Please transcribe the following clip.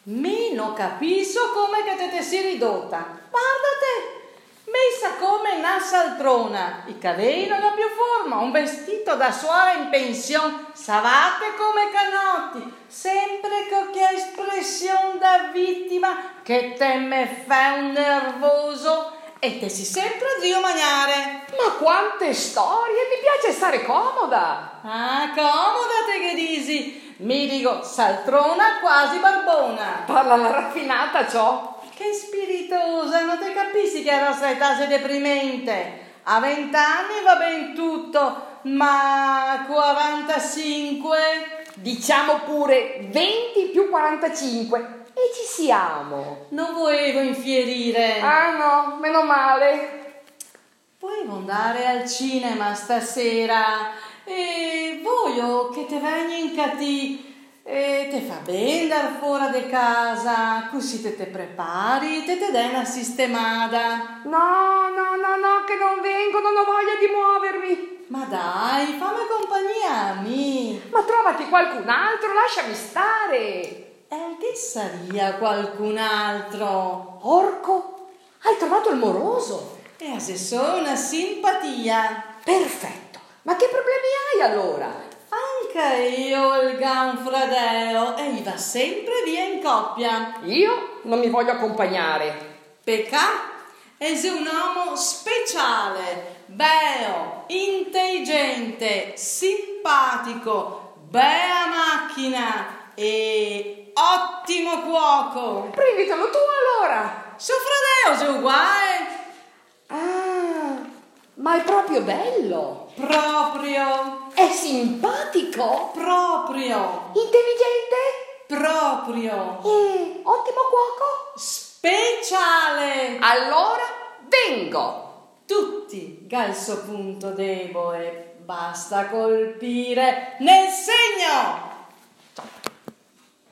Mi non capisco come che te si ridotta. Guardate, messa come una saltrona, i capelli non ha più forma, un vestito da suora in pensione, savate come canotti, sempre con che espressione da vittima che te me fa un nervoso e te si sempre zio mangiare. Ma quante storie, mi piace stare comoda. Ah, comoda te che dici? Mi dico saltrona quasi barbona. Parla la raffinata, ciò. Che spiritosa, non te capisci che la nostra età è deprimente. A 20 anni va ben tutto, ma a 45? Diciamo pure 20 più 45 e ci siamo. Non volevo infierire. Ah no, meno male. Volevo andare al cinema stasera e voglio che te venga in catì. E te fa bene dar fuori di casa, così te prepari, te dai una sistemata. No, che non vengo, non ho voglia di muovermi. Ma dai, fammi compagnia a me. Ma trovati qualcun altro, lasciami stare. Che saria qualcun altro? Orco, hai trovato il moroso? E se solo una simpatia. Perfetto, ma che problemi hai allora? Anche io ho il ganfradeo e va sempre via in coppia. Io non mi voglio accompagnare. Pecca è un uomo speciale, bello, intelligente, simpatico, bella macchina e ottimo cuoco. Prenditelo tu allora. Suo fratello è uguale. Ah, ma è proprio bello. Proprio. È simpatico. Proprio. Intelligente. Proprio. E ottimo cuoco. Speciale. Allora vengo. Tutti dal suo punto debole. Basta colpire nel segno.